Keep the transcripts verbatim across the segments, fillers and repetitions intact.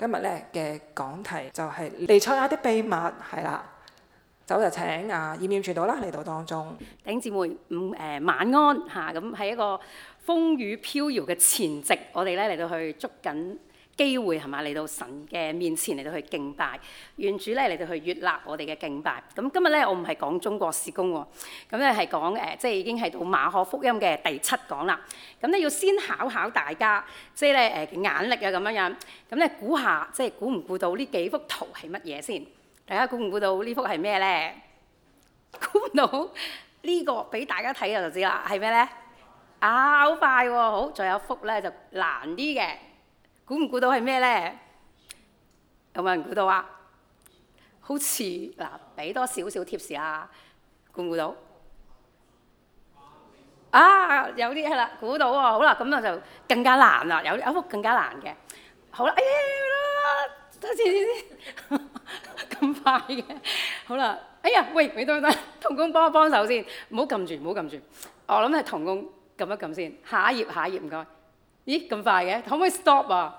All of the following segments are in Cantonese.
今日咧嘅講題就係彌賽亞的秘密，係啦。就就請啊驗驗傳道啦嚟到當中。 弟兄姊妹，午誒晚安嚇，咁喺一個風雨飄搖嘅前夕，我哋咧嚟到去捉緊機會係嘛，嚟到神嘅面前嚟到去敬拜，願主咧嚟到去悅納我哋嘅敬拜。咁今日咧我唔係講中國事工喎，咁咧係講誒，即係已經係到馬可福音嘅第七講啦。咁咧要先考考大家，即係咧誒眼力啊咁樣樣。咁咧估下，即係估唔估到呢幾幅圖係乜嘢先？大家估唔估到呢幅係咩咧？估唔到呢個俾大家睇就知啦，係咩咧？啊，好快喎！好，仲有一幅咧就難啲嘅，估唔估到係咩咧？有冇人估到啊？好似嗱，俾多少少貼士啦，估唔估到？啊，有啲係啦，估到喎！好啦，咁啊就更加難啦，有一幅更加難嘅。好啦，哎呀，等陣先，咁快嘅，好啦。哎呀，喂，你得唔得？同工幫我幫手先，唔好撳住，唔好撳住。我諗係同工撳一撳先。下一頁，下一頁唔該。咦，咁快嘅，可唔可以 stop 啊？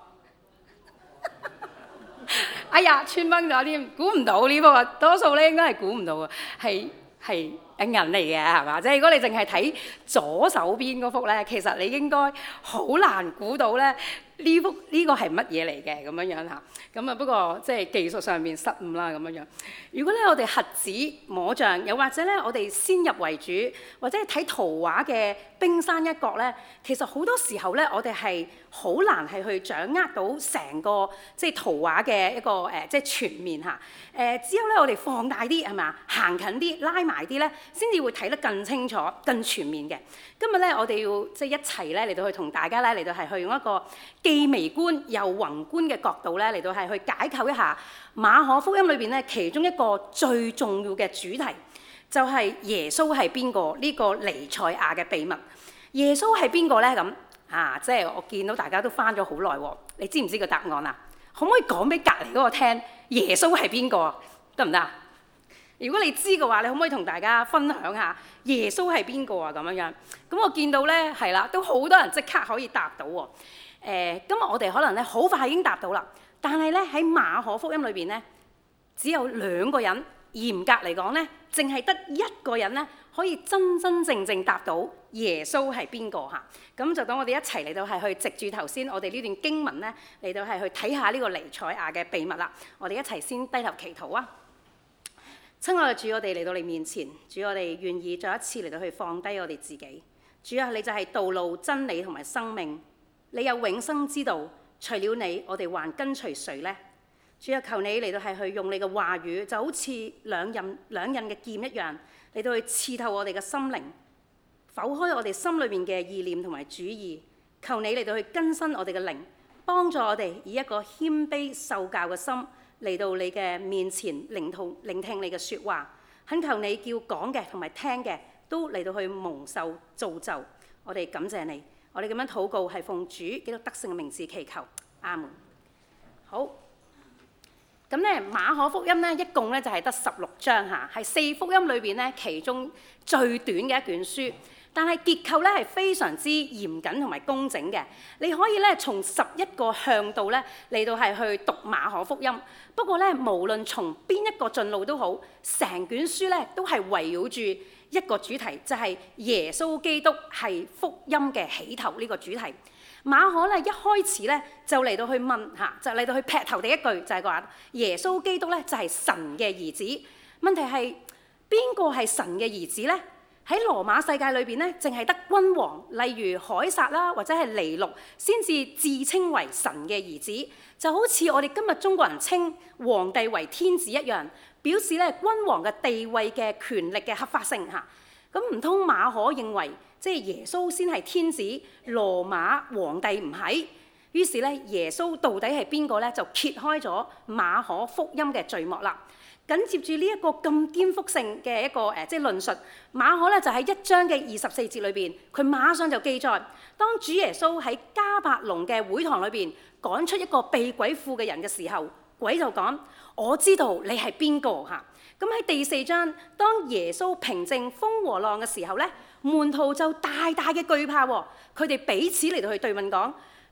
哎呀，穿崩咗添，估唔到呢幅啊！多數咧應該係估唔到嘅，係係銀嚟嘅係嘛？即係如果你淨係睇左手邊嗰幅咧，其實你應該好難估到咧。呢幅呢個係乜嘢嚟嘅咁樣樣嚇？咁啊不過即係技術上面失誤啦咁樣樣。如果咧我哋瞎子摸象，又或者咧我哋先入為主，或者係睇圖畫嘅冰山一角咧，其實好多時候咧我哋係好難係去掌握到成個即係圖畫嘅一個誒、呃、即係全面嚇。誒、呃、只有咧我哋放大啲係嘛，行近啲拉埋啲咧，先至會睇得更清楚、更全面嘅。今日咧我哋要即係一齊咧嚟到去同大家咧嚟到係去用一個既微觀又宏觀嘅角度咧嚟到係去解構一下馬可福音裏邊咧其中一個最重要嘅主題，就係耶穌係邊個呢個彌賽亞嘅秘密。耶穌係邊個咧？咁啊，即係我見到大家都翻咗好耐喎，你知唔知個答案啊？可唔可以講俾隔離嗰個聽？耶穌係邊個？得唔得？如果你知嘅話，你可唔可以同大家分享下耶穌係邊個啊？咁樣樣，咁我見到咧係啦，都好多人即刻可以答到喎。誒，今日我哋可能咧好快已經答到啦，但係咧喺馬可福音裏邊咧，只有兩個人，嚴格嚟講咧，淨係得一個人咧可以真真正正答到耶穌係邊個嚇。咁就等我哋一齊嚟到係去藉住頭先我哋呢段經文咧嚟到係去睇下呢個彌賽亞嘅秘密啦。我哋一齊先低頭祈禱啊！親愛嘅主，我哋嚟到你面前，主，我哋願意再一次嚟到去放低我哋自己。主啊，你就係道路、真理同埋生命。你有永生之道，除了你，我哋還跟隨誰呢？主啊，求你嚟到係去用你嘅話語，就好似兩刃兩刃嘅劍一樣，嚟到去刺透我哋嘅心靈，剖開我哋心裏面嘅意念同埋主意。求你嚟到去更新我哋嘅靈，幫助我哋以一個謙卑受教嘅心嚟到你嘅面前，聆聽聆聽你嘅説話。懇求你叫講嘅同埋聽嘅都嚟到去蒙受造就。我哋感謝你。我哋咁樣禱告係奉主基督得勝嘅名字祈求，阿門。好，咁咧馬可福音咧一共咧就係得十六章嚇，係四福音裏邊咧其中最短嘅一卷書，但係結構咧係非常之嚴謹同埋工整嘅。你可以咧從十一個向度咧嚟到係去讀馬可福音。不過咧無論從邊一個進路都好，成卷書咧都係圍繞住一個主題，就係耶穌基督係福音嘅起頭呢個主題。馬可咧一開始咧就嚟到去問嚇，就嚟到去劈頭第一句就係話耶穌基督咧就係神嘅兒子。問題係邊個係神嘅兒子咧？喺羅馬世界裏邊咧，淨係得君王，例如凱撒啦，或者係尼祿，先至自稱為神嘅兒子。就好似我哋今日中國人稱皇帝為天子一樣，表示咧君王嘅地位嘅權力嘅合法性嚇。咁唔通馬可認為即係耶穌先係天子，羅馬皇帝唔係？於是咧耶穌到底係邊個咧？就揭開咗馬可福音嘅序幕啦。緊接住呢一個咁顛覆性嘅一個誒即係論述，馬可咧就喺一章嘅二十四節裏邊，佢馬上就記載，當主耶穌喺迦百農嘅會堂裏邊趕出一個被鬼附嘅人嘅時候，鬼就講：我知道你係邊個嚇。咁喺第四章，當耶穌平靜風和浪嘅時候咧，門徒就大大嘅懼怕喎，佢哋彼此嚟到去對問講：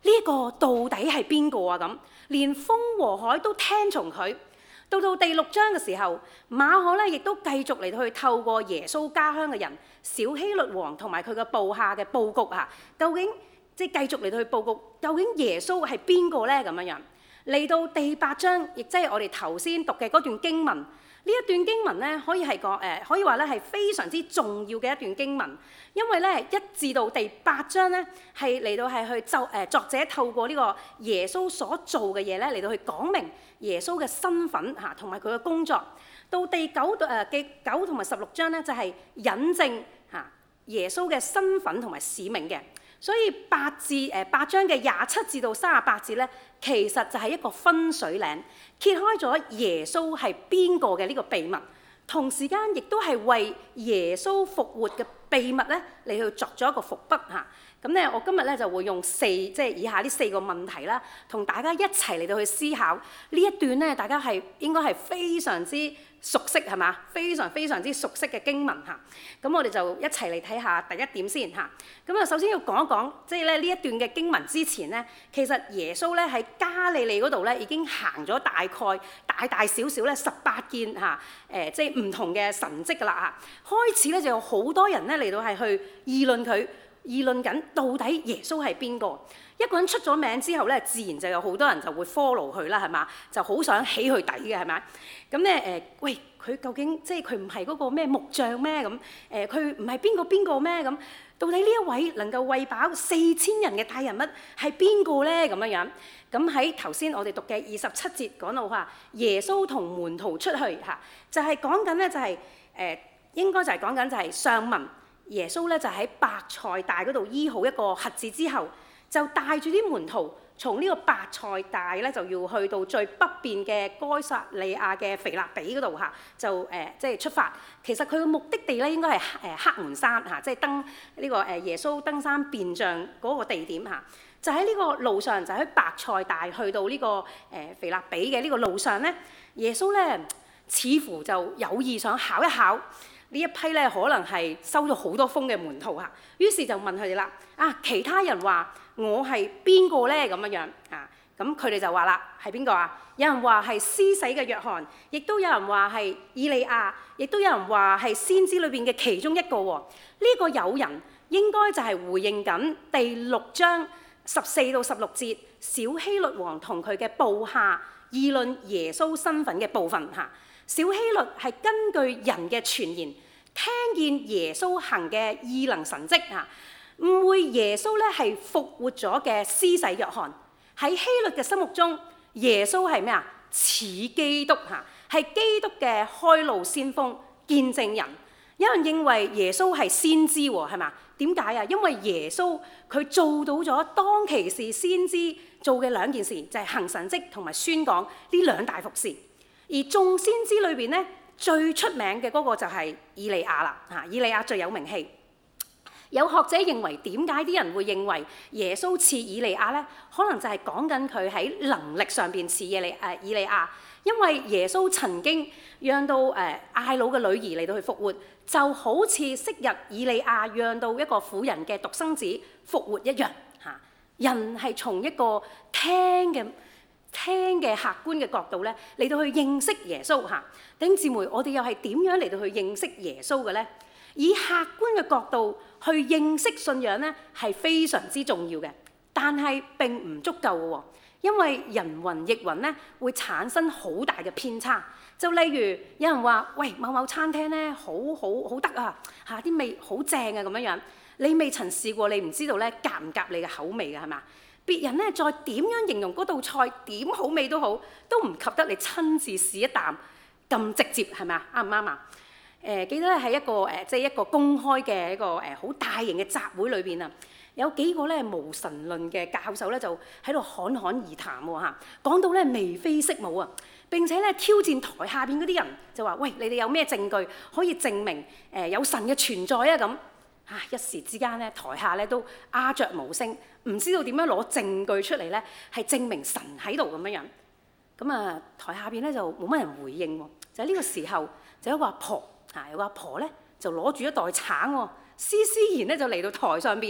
一個到底係邊個啊？咁連風和海都聽從佢。到到第六章嘅時候，馬可咧亦都繼續嚟到去透過耶穌家鄉嘅人小希律王同埋佢嘅部下嘅佈局嚇，究竟即係繼續嚟到去佈局，究竟耶穌係邊個咧？咁樣樣嚟到第八章，亦即係我哋頭先讀嘅嗰段經文。呢一段經文咧，可以係個誒，可以話咧係非常之重要嘅一段經文，因為咧一至到第八章咧係嚟到係去就誒作者透過呢個耶穌所做嘅嘢咧嚟到去講明耶穌嘅身份嚇，同埋佢嘅工作。到第九誒嘅九同埋十六章咧就係引證嚇耶穌嘅身份同埋使命嘅。所以八至誒八章嘅廿七至到三十八節咧，其實就係一個分水嶺，揭開咗耶穌係邊個嘅呢個秘密，同時間亦都係為耶穌復活嘅秘密咧嚟去作咗一個伏筆嚇。咁咧，我今日咧就會用四即係以下呢四個問題啦，同大家一齊嚟到去思考呢一段咧，大家係應該係非常之熟悉係嘛？非常非常之熟悉嘅經文嚇。咁我哋就一齊嚟睇下第一點先嚇。咁啊，首先要講一講，即係咧呢一段嘅經文之前咧，其實耶穌咧喺加利利嗰度咧已經行咗大概大大小小咧十八件嚇誒，即係唔同嘅神蹟㗎啦嚇。開始咧就有好多人咧嚟到係去議論佢。議論緊到底耶穌係邊個？一個人出咗名之後咧，自然就有好多人就會 follow 佢啦，係嘛？就好想起佢底嘅係咪？咁咧誒，喂，佢究竟即係佢唔係嗰個咩木匠咩？咁誒，佢唔係邊個邊個咩？咁到底呢一位能夠餵飽四千人嘅大人物係邊個咧？咁樣樣咁喺頭先我哋讀嘅二十七節講到話，耶穌同門徒出去嚇，就係講緊咧就係、是、誒、呃，應該就係講緊就係上文。耶穌咧就喺伯賽大嗰度醫好一個瞎子之後，就帶住啲門徒從呢個伯賽大咧就要去到最北邊嘅該撒利亞嘅腓立比嗰度嚇，就誒即係出發。其實佢嘅目的地咧應該係誒黑門山嚇，即係登呢個誒耶穌登山變像嗰個地點嚇。就喺呢個路上，就喺伯賽大去到呢個誒腓立比嘅呢個路上咧，耶穌咧似乎就有意想考一考。呢一批咧可能係收咗好多風嘅門徒嚇，於是就問佢哋啦：啊，其他人話我係邊個咧？咁樣樣啊，咁佢哋就話啦：係邊個啊？有人話係施洗嘅約翰，亦都有人話係以利亞，亦都有人話係先知裏邊嘅其中一個喎。呢、這個有人應該就係回應緊第六章十四到十六節小希律王同佢嘅部下議論耶穌身份嘅部分嚇。小希律係根據人嘅傳言，聽見耶穌行嘅異能神蹟嚇，誤會耶穌咧係復活咗嘅施洗約翰。喺希律嘅心目中，耶穌係咩啊？似基督嚇，係基督嘅開路先鋒、見證人。有人認為耶穌係先知喎，係嘛？點解啊？因為耶穌佢做到咗當其時先知做嘅兩件事，就係行神蹟同埋宣講呢兩大服事。而眾先知裏邊咧，最出名嘅嗰個就係以利亞啦嚇，以利亞最有名氣。有學者認為點解啲人會認為耶穌似以利亞咧？可能就係講緊佢喺能力上邊似以利誒以利亞，因為耶穌曾經讓到誒睚魯嘅女兒嚟到去復活，就好似昔日以利亞讓到一個婦人嘅獨生子復活一樣嚇。人係從一個聽嘅。聽嘅客觀嘅角度咧，嚟到去認識耶穌嚇。弟兄姊妹，我哋又係點樣嚟到去認識耶穌嘅咧？以客觀嘅角度去認識信仰咧，係非常之重要嘅，但係並唔足夠嘅喎，因為人云亦云咧，會產生好大嘅偏差。就例如有人話：喂，某某餐廳咧，好好好得啊嚇，啲味好正啊咁樣樣。你未曾試過，你唔知道咧夾唔夾你嘅口味嘅係嘛？別人咧再點樣形容嗰道菜點好味都好，都唔及得你親自試一啖咁直接係咪啊？啱唔啱啊？誒、呃、記得咧喺一個誒、呃、即係一個公開嘅一個誒好、呃、大型嘅集會裏邊啊，有幾個咧無神論嘅教授咧就喺度侃侃而談喎嚇，講到咧眉飛色舞啊，並且咧挑戰台下邊嗰啲人就話：喂，你哋有咩證據可以證明誒、呃、有神嘅存在啊？咁啊一時之間咧台下咧都鴉雀無聲。唔知道點樣攞證據出嚟咧，係證明神喺度咁樣樣。咁啊，台下邊咧就冇乜人回應喎。就喺呢個時候，就有個阿婆，啊有個阿婆咧就攞住一袋橙喎，斯斯然咧就嚟到台上邊，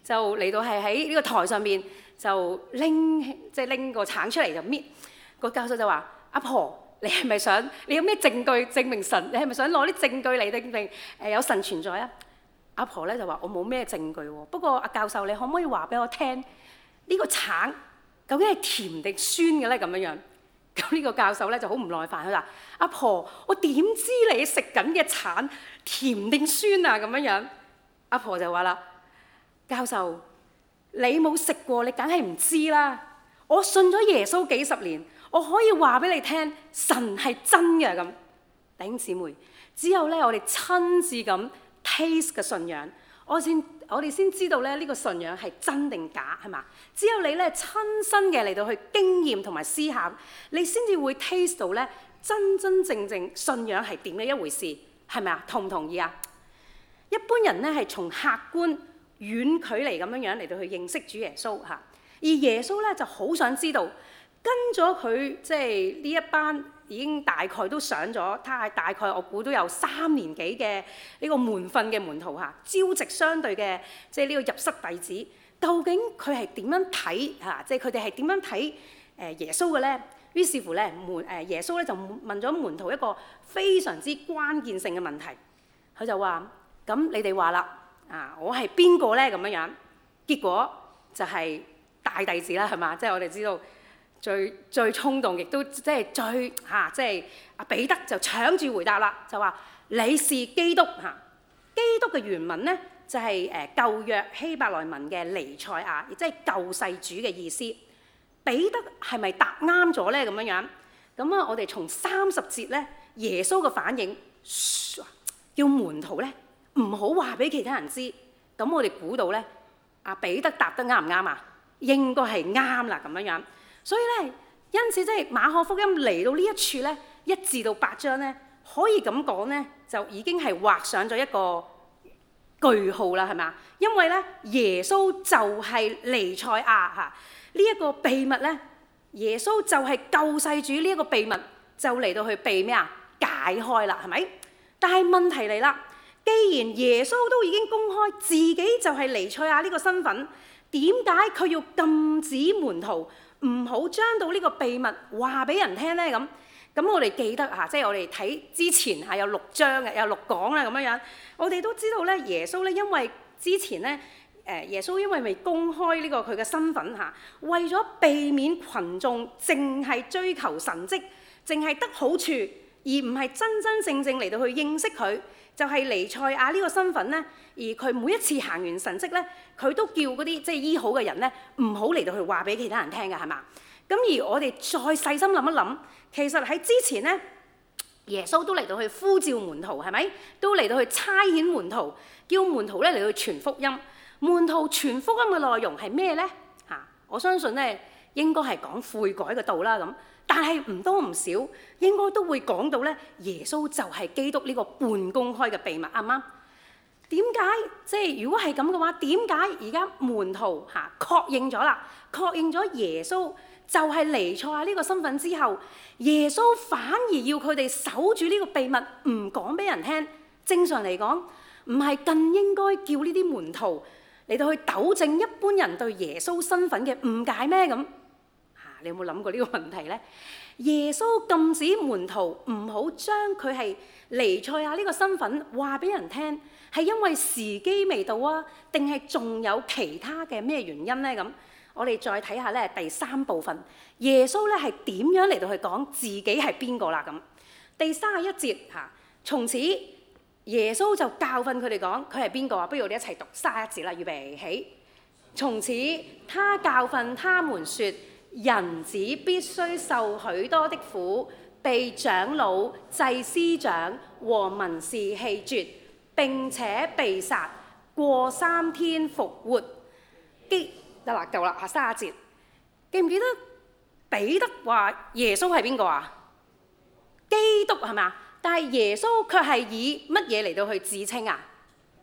就嚟到係喺呢個台上面就拎即係拎個橙出嚟就搣。個教授就話：阿婆，你係咪想你有咩證據證明神？你係咪想攞啲證據嚟證明誒有神存在啊？阿婆咧就話：我冇咩證據喎。不過阿教授，你可唔可以話俾我聽呢個橙究竟係甜定酸嘅咧？咁樣樣。咁呢個教授咧就好唔耐煩，佢話：阿婆，我點知你食緊嘅橙甜定酸啊？咁樣樣。阿婆就話啦：教授，你冇食過，你梗係唔知啦。我信咗耶穌幾十年，我可以話俾你聽，神係真嘅咁。弟兄姊妹，只有咧我哋親自咁 taste 嘅信仰，我先我哋先知道咧呢個信仰係真定假，係嘛？只有你咧親身嘅嚟到去經驗同埋思考，你先至會 taste 到咧真真正正信仰係點嘅一回事，係咪啊？同唔同意啊？一般人咧係從客觀遠距離咁樣樣嚟到去認識主耶穌嚇。而耶穌咧就好想知道，跟咗佢即係呢一班已經大概都上咗，他係大概我估都有三年幾嘅呢個門訓嘅門徒嚇，朝夕相對嘅即係呢個入室弟子，究竟佢係點樣睇嚇？即係佢哋係點樣睇誒耶穌嘅咧？於是乎咧，門誒耶穌咧就問咗門徒一個非常之關鍵性嘅問題，佢就話：咁你哋話啦，啊我係邊個咧？咁樣樣，結果就係、是。大弟子啦，係嘛？即係我哋知道最最衝動，亦都即係最嚇，即係阿彼得就搶住回答啦，就話你是基督嚇。基督嘅原文咧就係誒舊約希伯來文嘅彌賽亞，亦即係救世主嘅意思。彼得係咪答啱咗咧？咁樣樣咁啊！我哋從三十節咧，耶穌嘅反應，叫門徒咧唔好話俾其他人知。咁我哋估到咧，阿彼得答得啱唔啱啊？應該係啱啦，咁樣樣，所以咧，因此即係馬可福音嚟到呢一處咧，一至到八章咧，可以咁講咧，就已經係畫上咗一個句號啦，係嘛？因為咧，耶穌就係彌賽亞嚇，呢一個秘密咧，耶穌就係救世主呢一個秘密，就嚟到去被咩啊解開啦，係咪？但係問題嚟啦，既然耶穌都已經公開自己就係彌賽亞呢個身份，點解佢要禁止門徒唔好將到呢個秘密話俾人聽咧？咁咁我哋記得嚇，即係我哋睇之前係有六章嘅，有六講啦咁樣樣。我哋都知道咧，耶穌咧因為之前咧，誒耶穌因為未公開呢個佢嘅身份嚇，為咗避免群眾淨係追求神蹟，淨係得好處，而唔係真真正正嚟到去認識佢，就係彌賽亞呢個身份咧。而佢每一次行完神蹟咧，佢都叫嗰啲即係醫好嘅人咧，唔好嚟到去話俾其他人聽嘅，係嘛？咁而我哋再細心諗一諗，其實喺之前咧，耶穌都嚟到去呼召門徒，係咪？都嚟到去差遣門徒，叫門徒咧嚟到去傳福音。門徒傳福音嘅內容係咩咧？嚇，我相信咧應該係講悔改嘅道啦咁。但係唔多唔少，應該都會講到咧，耶穌就係基督呢個半公開嘅秘密，啱唔啱？點解即係如果係咁嘅話，點解而家門徒嚇確認咗啦？確認咗耶穌就係彌賽亞呢個身份之後，耶穌反而要佢哋守住呢個秘密，唔講俾人聽。正常嚟講，唔係更應該叫呢啲門徒嚟到去糾正一般人對耶穌身份嘅誤解咩？咁嚇，你有冇諗過呢個問題咧？耶穌禁止門徒唔好將佢係彌賽亞呢個身份話俾人聽，係因為時機未到啊，定係仲有其他嘅咩原因咧？咁我哋再睇下咧第三部分，耶穌咧係點樣嚟到去講自己係邊個啦？咁第三十一節嚇，從此耶穌就教訓佢哋講佢係邊個啊？不如我哋一齊讀三十一節啦，預備起。從此他教訓他們說，人子必須受許多的苦，被長老、祭司長和文士棄絕，並且被殺，過三天復活。記得啦，夠啦，下三十節，記唔記得彼得話耶穌係邊個啊？基督係嘛？但係耶穌卻係以乜嘢嚟到去自稱啊？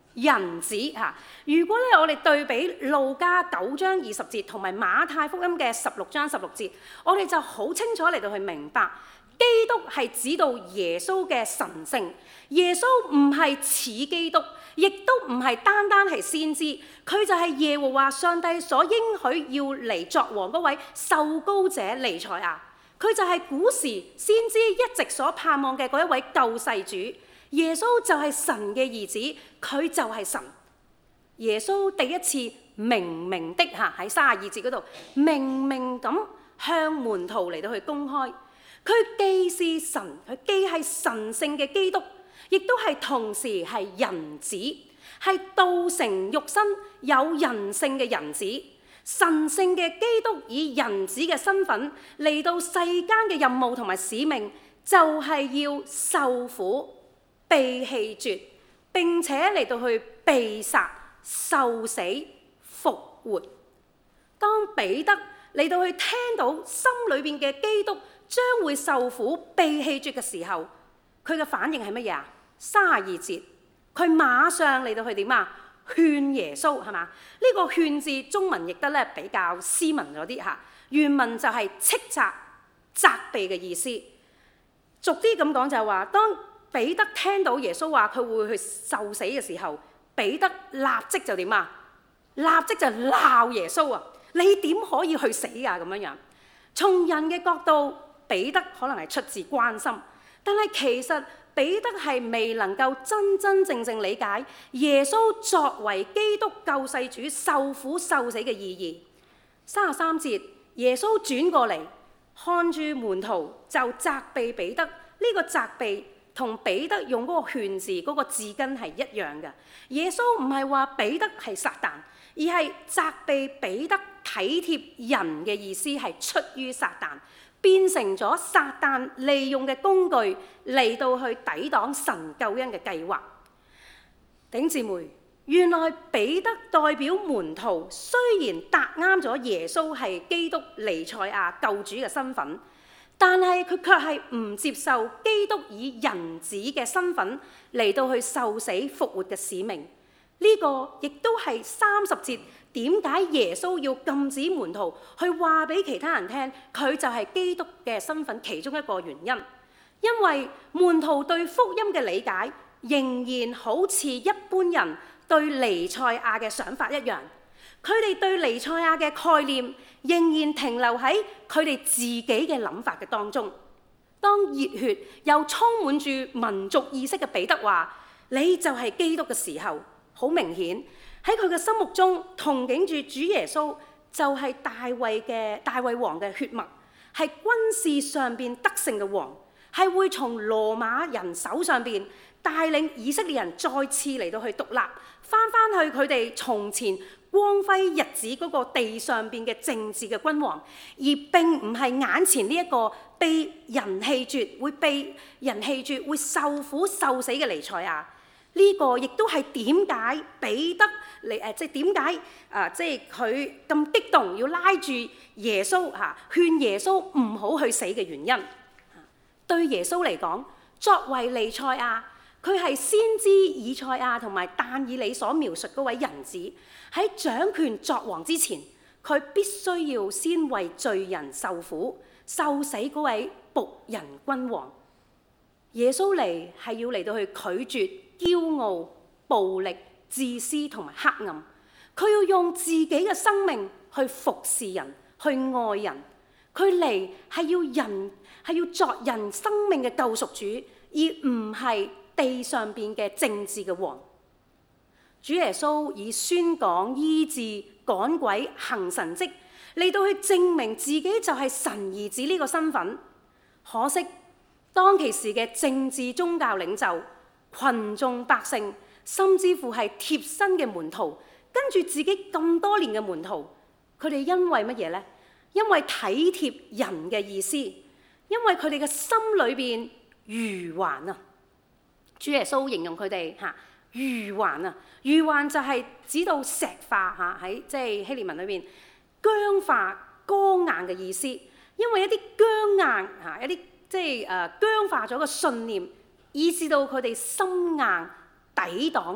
人子嚇。如果咧我哋對比路加九章二十節同埋馬太福音嘅十六章十六節，我哋就好清楚嚟到去明白，基督係指到耶穌嘅神性。耶穌唔係似基督，亦都唔係單單係先知，佢就係耶和華上帝所應許要嚟作王嗰位受膏者彌賽亞。佢就係古時先知一直所盼望嘅嗰一位救世主。耶穌就係神嘅兒子，佢就係神。耶穌第一次明明的嚇喺三十二節嗰度，明明咁向門徒嚟到去公開，佢既是神，佢既係神聖嘅基督，亦都係同時係人子，係道成肉身有人性嘅人子。神聖嘅基督以人子嘅身份嚟到世間嘅任務同埋使命，就係要受苦、被棄絕，並且嚟到去被殺、受死、復活。當彼得嚟到去聽到心裏邊嘅基督將會受苦、被棄絕嘅時候，佢嘅反應係乜嘢啊？三十二節，佢馬上嚟到去點啊？勸耶穌係嘛？呢、這個勸字中文譯得咧比較斯文咗啲嚇，原文就係斥責、責備嘅意思。俗啲咁講就係話，當彼得聽到耶穌話佢會去受死嘅時候，彼得立即就點啊？立即就鬧耶穌啊！你點可以去死啊？咁樣樣。從人嘅角度，彼得可能係出自關心，但係其實彼得係未能夠真真正正理解耶穌作為基督救世主受苦受死嘅意義。三十三節，耶穌轉過嚟看住門徒，就責備彼得。呢、這個責備同彼得用嗰個勸字嗰個字根係一樣嘅。耶穌唔係話彼得係撒旦，而係責備彼得體貼人嘅意思係出於撒旦，變成咗撒旦利用嘅工具嚟到去抵擋神救恩嘅計劃。弟兄姊妹，原來彼得代表門徒，雖然答啱咗耶穌係基督彌賽亞救主嘅身份，但係佢卻係唔接受基督以人子嘅身份嚟到去受死復活嘅使命。呢、這個亦都係三十節點解耶穌要禁止門徒去話俾其他人聽佢就係基督嘅身份其中一個原因。因為門徒對福音嘅理解仍然好似一般人對彌賽亞嘅想法一樣，佢哋對彌賽亞嘅概念仍然停留喺佢哋自己嘅諗法嘅當中。當熱血又充滿住民族意識嘅彼得話你就係基督嘅時候，好明顯喺佢嘅心目中憧憬住主耶穌就係大衛嘅大衛王嘅血脈，係軍事上邊得勝嘅王，係會從羅馬人手上邊帶領以色列人再次嚟到去獨立，翻翻去佢哋從前光輝日子嗰個地上邊嘅政治嘅君王，而並唔係眼前呢一個被人棄絕、會被人棄絕、會受苦受死嘅彌賽亞。呢、這個亦都係點解彼得嚟誒，即係點解啊？即係佢咁激動要拉住耶穌嚇，勸耶穌唔好去死嘅原因。對耶穌嚟講，作為彌賽亞，佢係先知以賽亞同埋但以理所描述嗰位人子，喺掌權作王之前，佢必須要先為罪人受苦、受死嗰位僕人君王。耶穌嚟係要嚟到去拒絕驕傲、暴力、自私同埋黑暗，佢要用自己嘅生命去服侍人、去愛人。佢嚟係要人係要作人生命嘅救贖主，而唔係地上邊嘅政治嘅王。主耶穌以宣講、醫治、趕鬼、行神蹟嚟到去證明自己就係神兒子呢個身份。可惜當其時嘅政治宗教領袖、群眾百姓，甚至乎係貼身嘅門徒，跟住自己咁多年嘅門徒，佢哋因為乜嘢呢？因為體貼人嘅意思，因為佢哋嘅心裏邊愚頑啊！主耶穌形容佢哋嚇愚頑啊，愚頑就係指到石化嚇，喺即係希臘文裏邊僵化、剛硬嘅意思。因為一啲僵硬嚇，一啲即係誒僵化咗嘅信念，以致到佢哋心硬抵擋，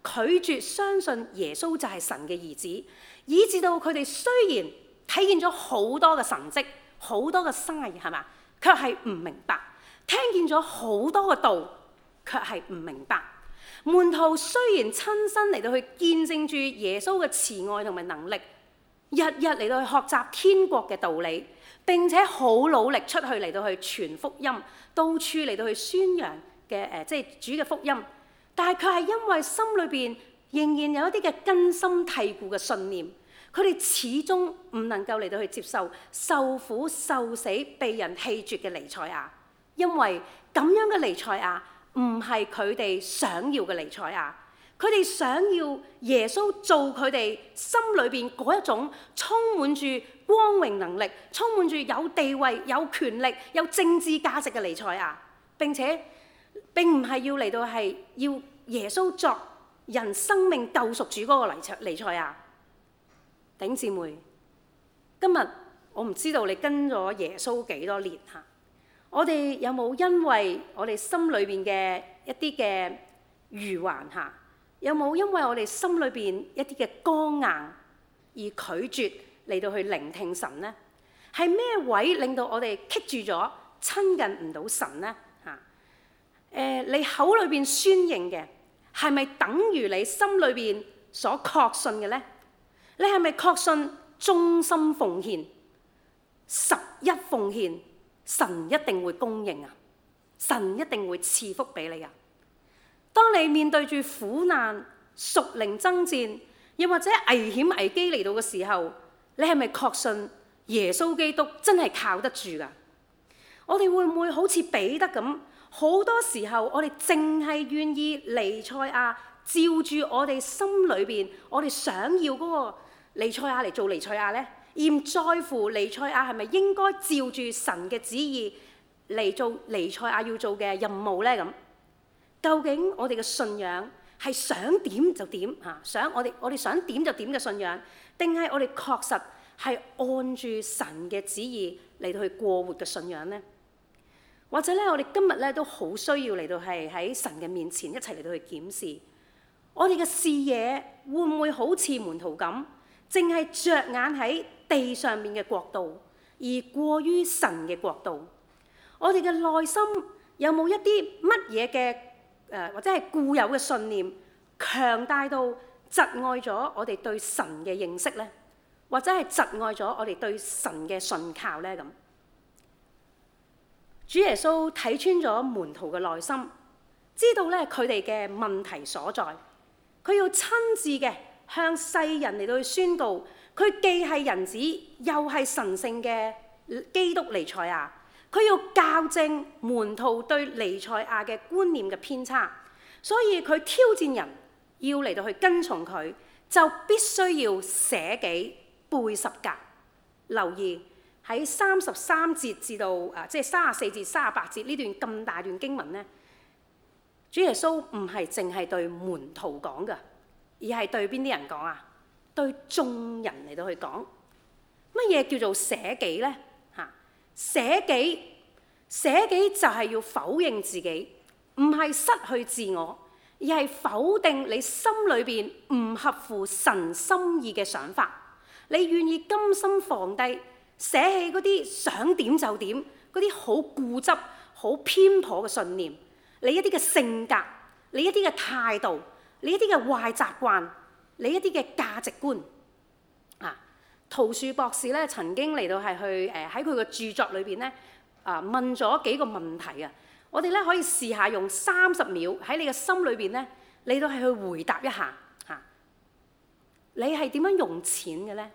拒絕相信耶穌就係神嘅兒子，以至到佢哋雖然睇見咗好多嘅神蹟、好多嘅 sign 係嘛，卻係唔明白；聽見咗好多嘅道，卻係唔明白。門徒雖然親身嚟到去見證住耶穌嘅慈愛同埋能力，日日嚟到去學習天國嘅道理，並且好努力出去嚟到去傳福音，到處嚟到去宣揚嘅誒，即係主嘅福音。但係佢係因為心裏邊仍然有一啲嘅根深蒂固嘅信念，佢哋始終唔能夠嚟到去接受受苦受死、被人棄絕嘅彌賽亞，因為咁樣嘅彌賽亞唔係佢哋想要嘅彌賽亞，佢哋想要耶穌做佢哋心裏邊嗰一種充滿住光榮能力、充滿住有地位、有權力、有政治價值嘅彌賽亞。並且並唔係要嚟到係要耶穌作人生命救贖主嗰個彌賽彌賽亞。弟兄姊妹，今日我唔知道你跟咗耶穌幾多年嚇，我哋有冇因為我哋心裏邊嘅一啲嘅愚頑嚇，有冇因為我哋心裏邊一啲嘅剛硬而拒絕嚟到去聆聽神呢？係咩位令到我哋棘住咗親近唔到神呢？嚇，誒、呃，你口裏邊宣認嘅係咪等於你心裏邊所確信嘅呢？你係咪確信忠心奉獻、十一奉獻，神一定會供應啊？神一定會賜福俾你啊？當你面對住苦難、屬靈爭戰，又或者危險危機嚟到嘅時候，你係咪確信耶穌基督真係靠得住㗎？我哋會唔會好似彼得咁？好多時候我哋淨係願意彌賽亞照住我哋心裏邊，我哋想要嗰個彌賽亞嚟做彌賽亞呢，而唔在乎彌賽亞係咪應該照住神嘅旨意嚟做彌賽亞要做嘅任務呢？咁究竟我哋嘅信仰係想點就點嚇，想我哋我哋想點就點嘅信仰，定係我哋確實係按住神嘅旨意嚟到去過活嘅信仰呢？或者咧，我哋今日咧都好需要嚟到係喺神嘅面前一齊嚟到去檢視我哋嘅視野，會唔會好似門徒咁，淨係着眼喺地上面嘅國度，而過於神嘅國度？我哋嘅內心有冇一啲乜嘢嘅誒，或者係固有嘅信念，強大到窒礙咗我哋對神嘅認識呢？或者係窒礙咗我哋對神嘅信靠呢？咁主耶穌睇穿咗門徒嘅內心，知道咧佢哋嘅問題所在，佢要親自嘅向世人嚟到去宣告，佢既係人子，又係神聖嘅基督彌賽亞。佢要校正門徒對彌賽亞嘅觀念嘅偏差，所以佢挑戰人要嚟到去跟從佢，就必須要捨己背十架。留意喺三十三節至到啊，即係三十四節、三十八節呢段咁大段經文咧，主耶穌唔係淨係對門徒講㗎，而係對邊啲人講啊？對眾人嚟到去講。乜嘢叫做捨己咧？嚇，捨己，捨己就係要否認自己，唔係失去自我，而係否定你心裏邊唔合乎神心意嘅想法。你願意甘心放低，捨棄嗰啲想點就點，嗰啲好固執、好偏頗嘅信念，你一啲嘅性格，你一啲嘅態度，你一啲嘅壞習慣，你一啲嘅價值觀。啊，陶樹博士咧曾經嚟到係去誒喺佢嘅著作裏邊咧啊問咗幾個問題啊，我哋咧可以試下用三十秒喺你嘅心裏邊咧嚟到係去回答一下嚇、啊，你係點樣用錢嘅咧？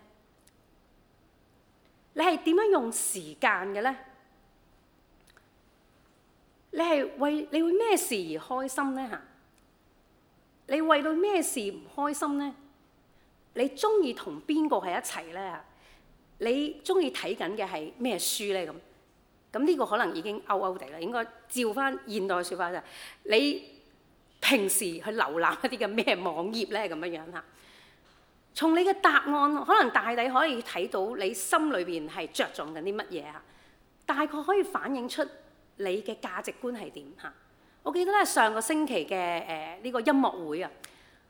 你係點樣用時間嘅咧？你係為你為咩事而開心咧？嚇，你為到咩事唔開心咧？你中意同邊個喺一齊咧？你中意睇緊嘅係咩書咧？咁咁呢個可能已經 out out 地啦，應該照翻現代説法就係你平時去瀏覽一啲嘅咩網頁咧？咁樣樣嚇。從你嘅答案，可能大抵可以睇到你心裏邊係着重緊啲乜嘢啊？大概可以反映出你嘅價值觀係點嚇？我記得咧上個星期嘅誒呢個音樂會啊，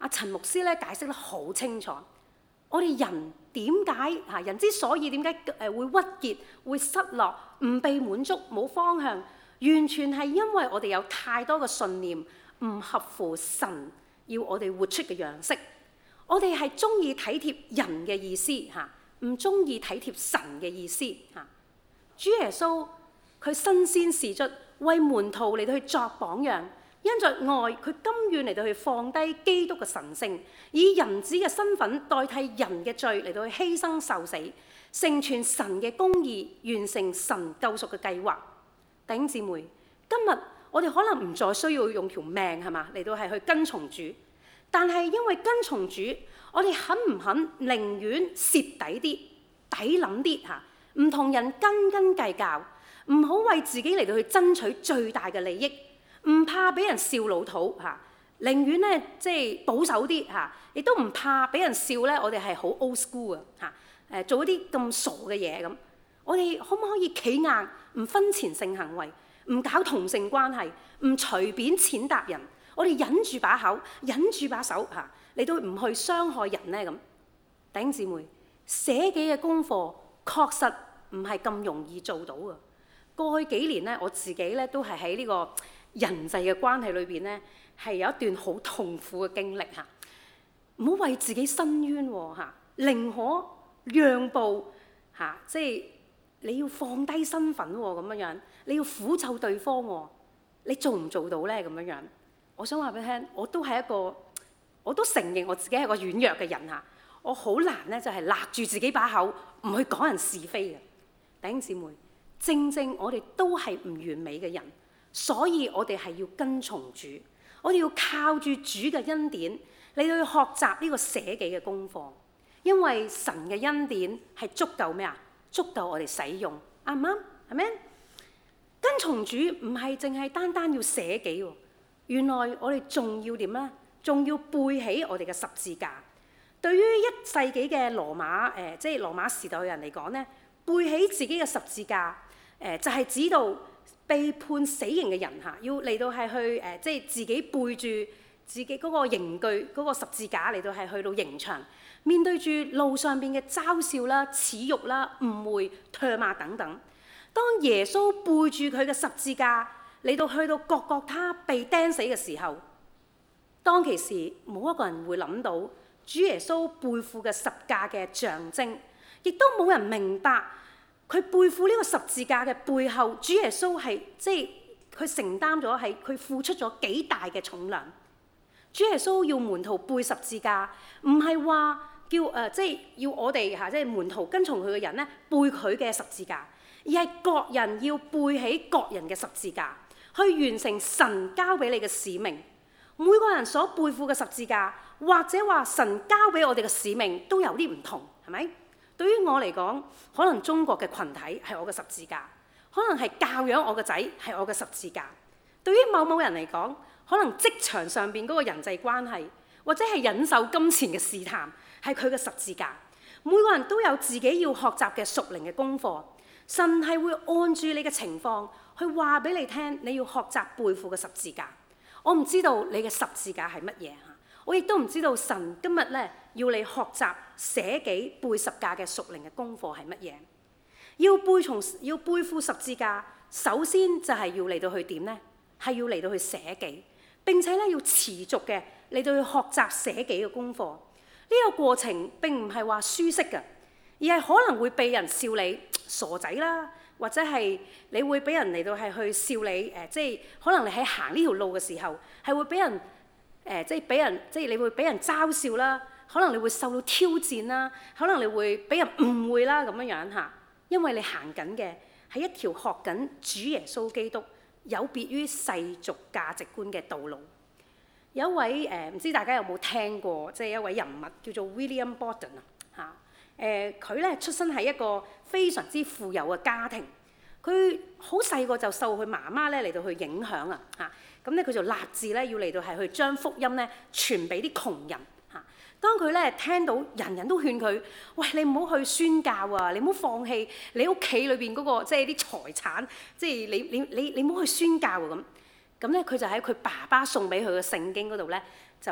阿陳牧師咧解釋得好清楚。我哋人點解嚇人之所以點解誒會鬱結、會失落、唔被滿足、冇方向，完全係因為我哋有太多嘅信念唔合乎神要我哋活出嘅樣式。我哋係中意體貼人嘅意思嚇，唔中意體貼神嘅意思嚇。主耶穌佢身先士卒，為門徒嚟到去作榜樣。因着愛，佢甘願嚟到去放低基督嘅神性，以人子嘅身份代替人嘅罪嚟到去犧牲受死，成全神嘅公義，完成神救贖嘅計劃。弟兄姊妹，今日我哋可能唔再需要用條命係嘛嚟到係去跟從主，但係因為跟從主，我哋肯唔肯寧願蝕底啲、抵諗啲嚇，唔同人斤斤計較，唔好為自己嚟到去爭取最大嘅利益。唔怕俾人笑老土嚇，寧願咧即係保守啲嚇，亦都唔怕俾人笑咧。我哋係好 old school 啊嚇，誒做一啲咁傻嘅嘢咁。我哋可唔可以企硬，唔分前性行為，唔搞同性關係，唔隨便踐踏人？我哋忍住把口，忍住把手嚇，你都唔去傷害人咧咁。弟兄姊妹，捨己嘅功課確實唔係咁容易做到嘅。過去幾年咧，我自己咧都係喺呢個人際嘅關係裏邊咧，係有一段好痛苦嘅經歷嚇。唔好為自己申冤喎嚇，寧可讓步嚇，即係你要放低身份喎咁樣樣，你要撫咒對方喎，你做唔做到咧咁樣樣？我想話俾你聽，我都係一個，我都承認我自己係個軟弱嘅人嚇，我好難咧就係勒住自己把口，唔去講人是非嘅。弟兄姊妹，正正我哋都係唔完美嘅人。所以我哋係要跟從主，我哋要靠住主嘅恩典嚟到去學習呢個捨己嘅功課，因為神嘅恩典係足夠咩啊？足夠我哋使用，啱唔啱？係咪？跟從主唔係淨係單單要捨己喎，原來我哋仲要點咧？仲要背起我哋嘅十字架。對於一世紀嘅羅馬誒、呃，即係羅馬時代嘅人嚟講咧，背起自己嘅十字架誒、呃，就係、是、指到被判死刑嘅人嚇，要嚟到係去誒、呃，即係自己背住自己嗰個刑具嗰、嗰個十字架嚟到係去到刑場，面對住路上邊嘅嘲笑啦、恥辱啦、誤會、唾罵等等。當耶穌背住佢嘅十字架嚟到去到各各他被釘死嘅時候，當其時冇一個人會諗到主耶穌背負嘅十架嘅象徵，亦都冇人明白。佢背負呢個十字架嘅背後，主耶穌係即係佢承擔咗，係佢付出咗幾大嘅重量。主耶穌要門徒背十字架，唔係話叫誒、呃、即係要我哋嚇即係門徒跟從佢嘅人咧背佢嘅十字架，而係各人要背起各人嘅十字架，去完成神交俾你嘅使命。每個人所背負嘅十字架，或者話神交俾我哋嘅使命都有啲唔同，係咪？對於我嚟講，可能中國嘅群體係我嘅十字架，可能係教養我個仔係我嘅十字架。對於某某人嚟講，可能職場上邊嗰個人際關係，或者係忍受金錢嘅試探，係佢嘅十字架。每個人都有自己要學習嘅屬靈嘅功課，神係會按住你嘅情況去話俾你聽，你要學習背負嘅十字架。我唔知道你嘅十字架係乜嘢嚇，我亦都唔知道神今日咧要你學習捨己背十架嘅屬靈嘅功課係乜嘢。要背從要背負十字架，首先就係要嚟到去點咧？係要嚟到去捨己，並且咧要持續嘅嚟到去學習捨己嘅功課。呢個過程並唔係話舒適嘅，而係可能會被人笑你傻仔啦，或者係你會俾人嚟到係去笑你誒，即係可能你喺行呢條路嘅時候係會俾人誒，即係俾人即係你會俾人嘲笑啦，可能你會受到挑戰啦，可能你會俾人誤會啦咁樣樣嚇，因為你行緊嘅係一條學緊主耶穌基督有別於世俗價值觀嘅道路。有一位誒，唔、呃、知大家有冇聽過，即係一位人物叫做 William Borden 啊嚇。誒佢咧出生喺一個非常之富有嘅家庭，佢好細個就受佢媽媽咧嚟到去影響啊嚇。咁咧佢就立志咧要嚟到係去將福音咧傳俾啲窮人嚇。當佢咧聽到人人都勸佢，喂，你唔好去宣教啊，你唔好放棄你屋企裏邊嗰個即係啲財產，即係你你你你唔好去宣教啊咁。咁咧佢就喺佢爸爸送俾佢嘅聖經嗰度咧，就嚟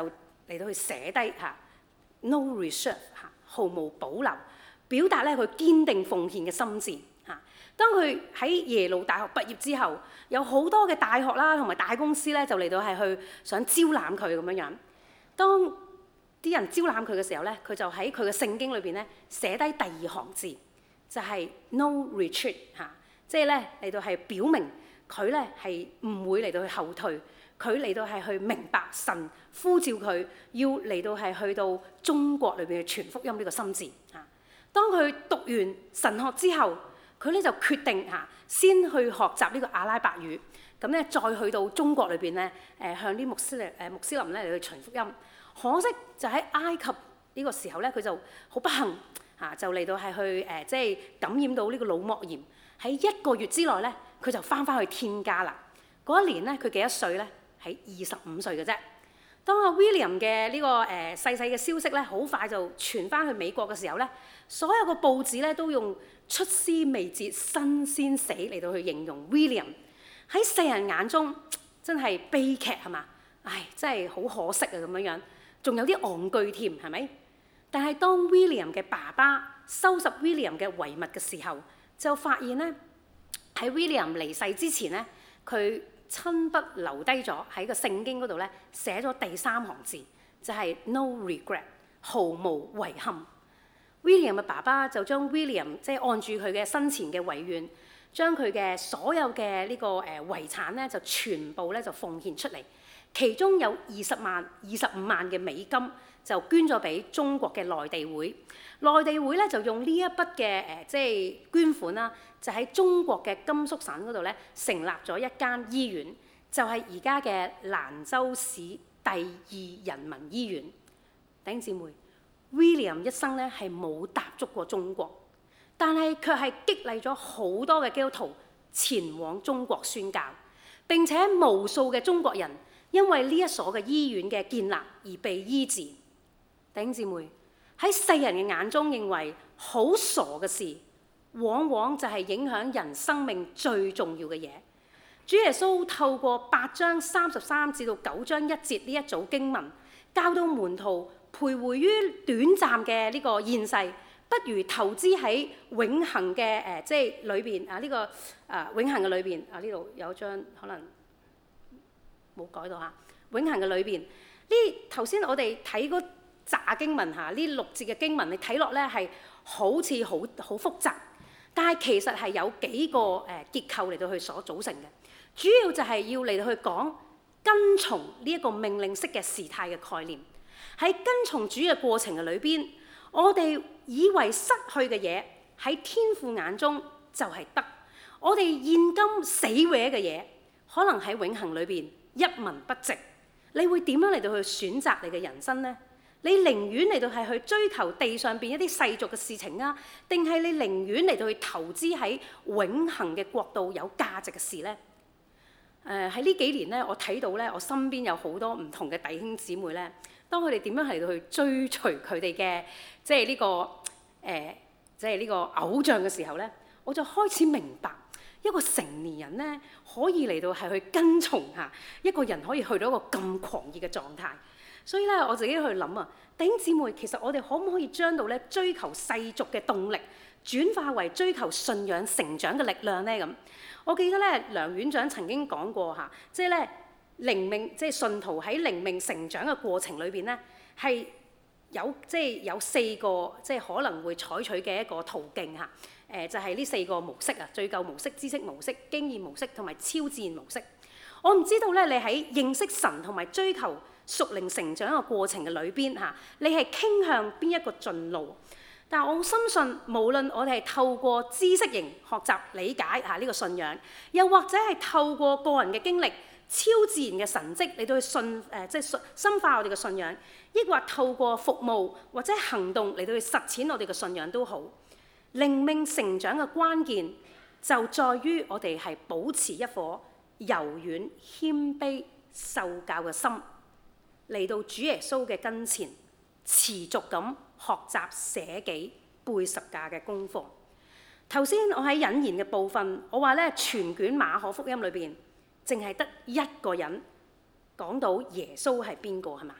嚟到去寫低嚇 no reserve 嚇，毫無保留，表達咧佢堅定奉獻嘅心志嚇。當佢喺耶魯大學畢業之後，有好多嘅大學啦同埋大公司咧就嚟到係去想招攬佢咁樣樣。當啲人招攬佢嘅時候咧，佢就喺佢嘅聖經裏邊咧寫低第二行字，就係 no retreat 嚇，即係咧嚟到係表明佢咧係唔會嚟到去後退，佢嚟到係去明白神呼召佢要嚟到係去到中國裏邊去傳福音呢個心志嚇。當佢讀完神學之後，佢咧就決定嚇先去學習呢個阿拉伯語，咁咧再去到中國裏邊咧誒向啲穆斯林誒穆斯林咧嚟去傳福音。可惜就喺埃及呢個時候咧，佢就好不幸嚇，就嚟到係去誒即係感染到呢個腦膜炎。喺一個月之內咧，佢就翻返去天家啦。嗰一年咧，佢幾多歲咧？係二十五歲嘅啫。當阿 William 嘅呢個誒細細嘅消息咧，好快就傳翻去美國嘅時候咧，所有個報紙咧都用出師未捷身先死嚟到去形容 William。喺世人眼中真係悲劇係嘛？唉，真係好可惜啊咁樣樣，仲有啲戇居添係咪？但係當 William 嘅爸爸收拾 William 嘅遺物嘅時候，就發現咧喺 William 離世之前咧，佢親筆留低咗喺個聖經嗰度咧，寫咗第三行字，就係 no regret， 毫無遺憾。William 嘅爸爸就將 William 即係按住佢嘅生前嘅遺願，將佢嘅所有嘅呢個誒遺產咧，就全部咧就奉獻出嚟。其中有二十萬、二十五萬嘅美金就捐咗俾中國嘅內地會。內地會咧就用呢一筆嘅誒即係捐款啦，就喺中國嘅甘肅省嗰度咧成立咗一間醫院，就係而家嘅蘭州市第二人民醫院。弟兄姊妹 ，William 一生咧係冇踏足過中國，但係卻係激勵咗好多嘅基督徒前往中國宣教，並且無數嘅中國人因為呢一所嘅醫院嘅建立而被醫治。弟兄姊妹，喺世人嘅眼中認為好傻嘅事，往往就係影響人生命最重要嘅嘢。主耶穌透過八章三十三至到九章一節呢一組經文，教導門徒徘徊於短暫嘅呢個現世，不如投資喺永恆嘅誒即係裏邊啊呢、這個啊永恆嘅裏邊啊呢度有張可能。冇改到嚇，永恆嘅裏邊呢頭先我哋睇嗰紮經文嚇，呢六節嘅經文你睇落咧係好似好好複雜，但係其實係有幾個誒結構嚟到去所組成嘅。主要就係要嚟到去講跟從呢一個命令式嘅時態嘅概念。喺跟從主嘅過程嘅裏邊，我哋以為失去嘅嘢喺天父眼中就係得，我哋現今死搲嘅嘢可能喺永恆裏邊一文不值。你會點樣嚟到去選擇你嘅人生呢？你寧願嚟到係去追求地上邊一啲世俗嘅事情啊，定係你寧願嚟到去投資喺永恆嘅國度有價值嘅事呢？誒喺呢幾年咧，我睇到咧，我身邊有好多唔同嘅弟兄姊妹咧，當佢哋點樣嚟到去追隨佢哋嘅即係呢個誒即係呢個偶像嘅時候咧，我就開始明白。一個成年人咧，可以嚟到係去跟從嚇一個人，可以去到一個咁狂熱嘅狀態。所以咧，我自己去諗啊，弟兄姊妹，其實我哋可唔可以將到咧追求世俗嘅動力，轉化為追求信仰成長嘅力量咧？咁我記得咧，梁院長曾經講過嚇，即係咧靈命，即係信徒喺靈命成長嘅過程裏邊咧，係有即係有四個即係可能會採取嘅一個途徑嚇。誒、呃、就係、是、呢四個模式啊，追究模式、知識模式、經驗模式同埋超自然模式。我唔知道咧，你喺認識神同埋追求屬靈成長嘅過程嘅裏邊嚇，你係傾向邊一個進路？但係我深信，無論我哋係透過知識型學習理解嚇呢個信仰，又或者係透過個人嘅經歷、超自然嘅神蹟嚟到去信誒，即係深化我哋嘅信仰，抑或透過服務或者行動嚟到去實踐我哋嘅信仰都好。靈命成長嘅關鍵就在於我哋係保持一顆柔軟、謙卑、受教嘅心，嚟到主耶穌嘅跟前，持續咁學習捨己背十架嘅功課。頭先我喺引言嘅部分，我話咧全卷馬可福音裏邊，淨係得一個人講到耶穌係邊個係嘛？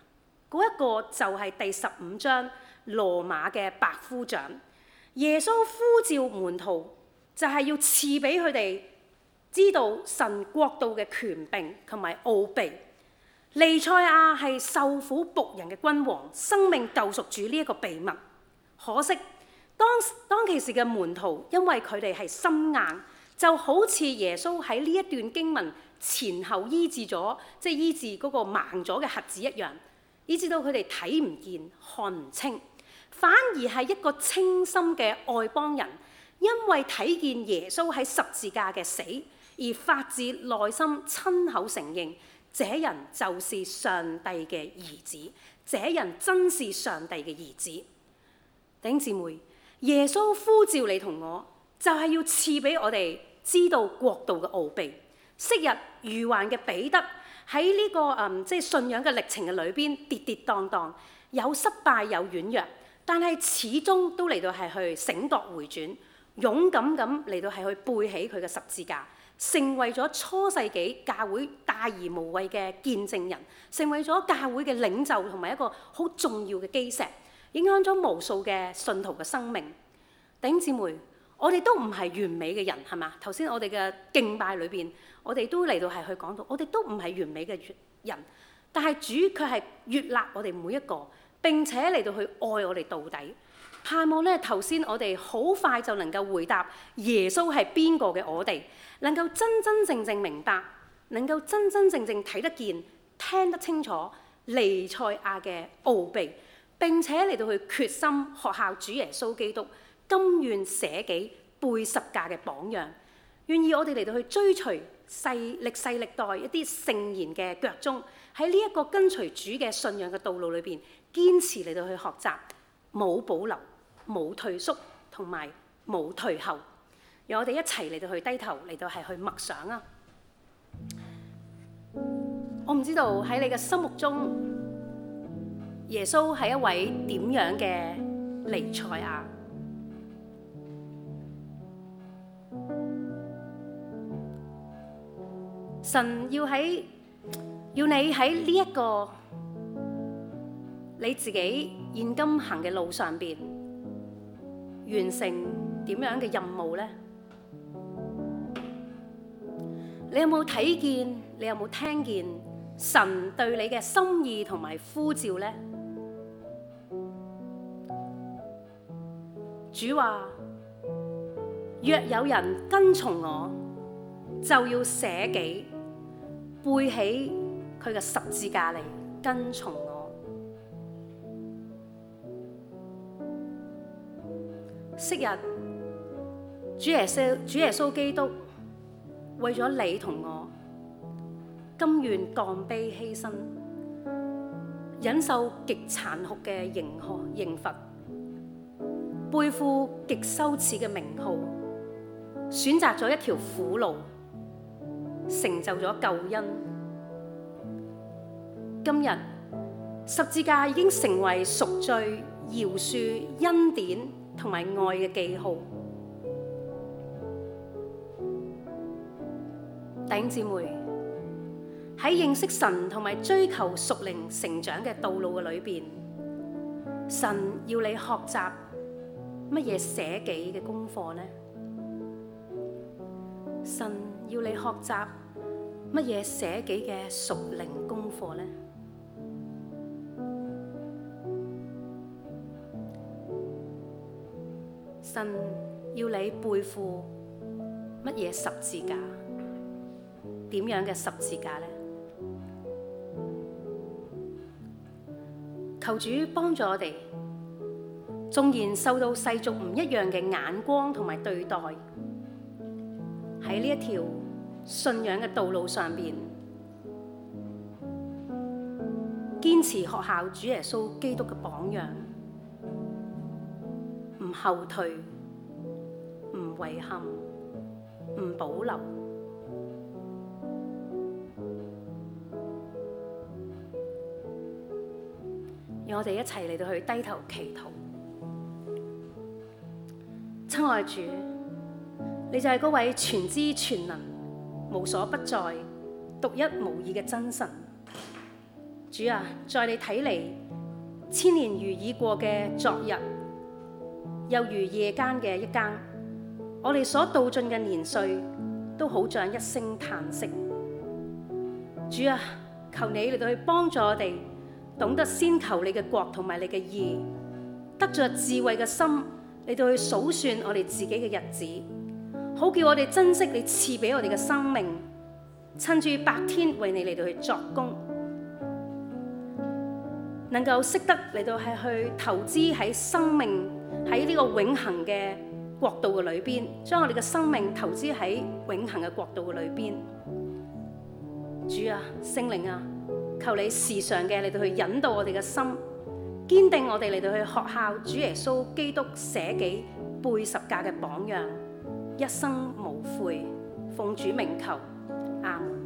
嗰一個就係第十五章羅馬嘅百夫長。耶穌呼召門徒，就係要賜俾佢哋知道神國度嘅權柄同埋奧秘。彌賽亞係受苦僕人嘅君王，生命救贖主呢一個秘密。可惜當當其時嘅門徒，因為佢哋係心硬，就好似耶穌喺呢一段經文前後醫治咗，即係醫治嗰個盲咗嘅瞎子一樣，以至到佢哋睇唔見、看唔清，反而係一個清心嘅外邦人，因為睇見耶穌喺十字架嘅死，而發自內心親口承認，這人就是上帝嘅兒子，這人真是上帝嘅兒子。弟兄姊妹，耶穌呼召你同我，就係要賜俾我哋知道國度嘅奧秘。昔日愚頑嘅彼得喺呢、這個嗯即係信仰嘅歷程嘅裏邊跌跌蕩蕩，有失敗有軟弱，但係始終都嚟到係去醒覺回轉，勇敢咁嚟到係去背起佢嘅十字架，成為咗初世紀教會大而無畏嘅見證人，成為咗教會嘅領袖同埋一個好重要嘅基石，影響咗無數嘅信徒嘅生命。弟兄姊妹，我哋都唔係完美嘅人，係嘛？頭先我哋嘅敬拜裏邊，我哋都嚟到係去講到，我哋都唔係完美嘅人，但係主卻係悅納我哋每一個，並且嚟到去愛我哋到底。盼望咧，頭先我哋好快就能夠回答耶穌係邊個嘅我哋，能夠真真正正明白，能夠真真正正睇得見、聽得清楚彌賽亞嘅奧秘，並且嚟到去決心學效主耶穌基督，甘願捨己背十架嘅榜樣，願意我哋嚟到去追隨世歷世歷代一啲聖賢嘅腳蹤，喺呢一個跟隨主嘅信仰嘅道路裏邊，堅持嚟到去學習，冇保留、冇退縮同埋冇退後。讓我哋一齊嚟到去低頭嚟到係去默想啊！我唔知道喺你嘅心目中，耶穌係一位點樣嘅彌賽亞？神要喺要你喺呢一個你自己現今行嘅路上邊，完成點樣嘅任務呢？你有冇睇見？你有冇聽見神對你嘅心意同埋呼召呢？主話：若有人跟從我，就要捨己，背起佢嘅十字架嚟跟從我。昔日主耶穌主耶穌基督為咗你同我，甘願降卑犧牲，忍受極殘酷嘅刑刑罰，背負極羞恥嘅名號，選擇咗一條苦路，成就咗救恩。今日十字架已經成為贖罪、饒恕、恩典同埋愛嘅記號。弟兄姊妹，喺認識神同埋追求屬靈成長嘅道路嘅裏邊，神要你學習乜嘢捨己嘅功課呢？神要你學習乜嘢捨己嘅屬靈功課呢？神要你背負乜嘢十字架？點樣嘅十字架呢？求主幫助我哋，縱然受到世俗唔一樣嘅眼光同埋對待，喺呢一條信仰嘅道路上邊，堅持學效主耶穌基督嘅榜樣，唔後退，唔遺憾，唔保留。讓我哋一齊嚟到去低頭祈禱。親愛主，你就係嗰位全知全能、無所不在、獨一無二嘅真神。 主啊，在你睇嚟，千年如已過嘅昨日，又如夜間嘅一更，我哋所度盡嘅年歲，都好像一聲嘆息。主啊，求你嚟到去幫助我哋，懂得先求你嘅國同埋你嘅義，得着智慧嘅心嚟到去數算我哋自己嘅日子，好叫我哋珍惜你賜俾我哋嘅生命，趁住白天為你嚟到去作工，能夠識得嚟到係去投資喺生命喺呢個永恆嘅國度嘅裏邊，將我哋嘅生命投資喺永恆嘅國度嘅裏邊。主啊，聖靈啊，求你時常嘅嚟到去引導我哋嘅心，堅定我哋嚟到去學效主耶穌基督捨己背十架嘅榜樣，一生無悔。奉主名求，阿門。